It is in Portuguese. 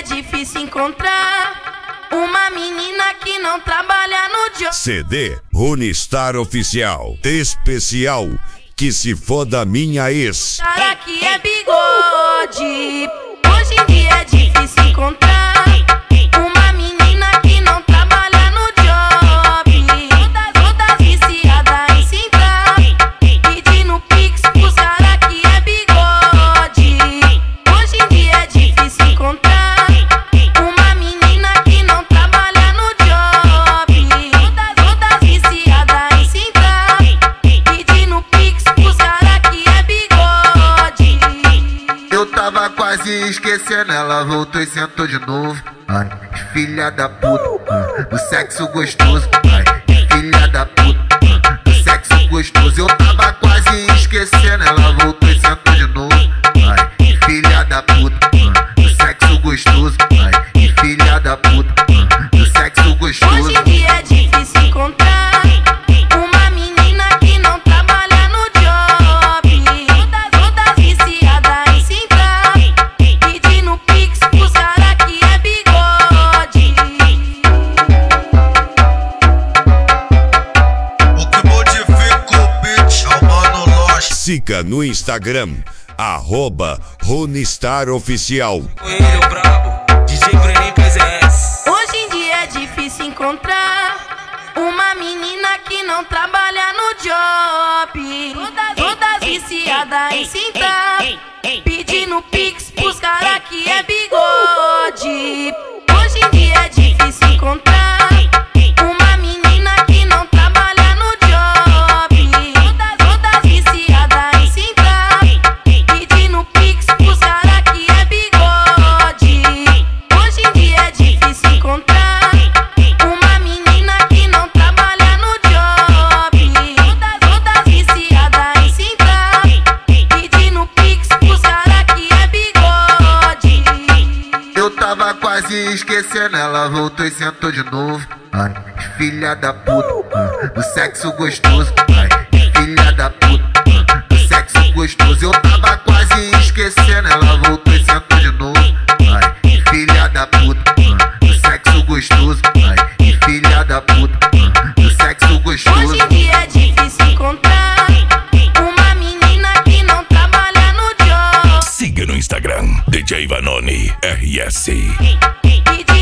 difícil encontrar uma menina que não trabalha no job. CD Ronistar Oficial especial Que Se Foda Minha Ex. Cara que é bigode. Hoje em dia é difícil encontrar uma menina que não trabalha no job. Todas viciadas em cintar, pedindo pix pros cara que é bigode. Hoje em dia é difícil encontrar uma menina que não trabalha no job. Todas viciadas em cintar, pedindo pix pros cara que é bigode. Eu tava quase esquecendo, ela voltou e sentou de novo. Ai, filha da puta, do sexo gostoso. Ai, filha da puta, do sexo gostoso. Eu tava quase esquecendo, ela voltou e sentou de novo. Ai, filha da puta, do sexo gostoso. Ai, filha da puta, do sexo gostoso. Hoje em dia é difícil encontrar uma menina que não trabalha no job. Todas viciadas em cintar, pedindo pix pros cara que é bigode. O que modifica o beat é o Mano Loja. Siga no Instagram @Ronistar Oficial. Coelho brabo, DJ Brenin PZS. Hoje em dia é difícil encontrar uma menina que não trabalha no job. Todas viciadas em cintar, pedindo pix pros cara que é bigode. Hoje em dia é difícil encontrar uma menina que não trabalha no job. Todas viciadas em cintar, pedindo pix pros cara que é bigode. Hoje em dia é difícil encontrar uma menina que não trabalha no job. Todas viciadas em cintar, pedindo pix pros cara que é bigode. Eu tava quase esquecendo, ela voltou e sentou de novo. Ai, filha da puta, do sexo gostoso. Ai, filha da puta, do sexo gostoso. Eu tava quase esquecendo, ela voltou e sentou de novo. Ai, filha da puta, do sexo gostoso. Ai, filha da puta, do sexo gostoso. Hoje em dia é difícil encontrar uma menina que não trabalha no job. Siga no Instagram DJ Vanoni RS. Pedindo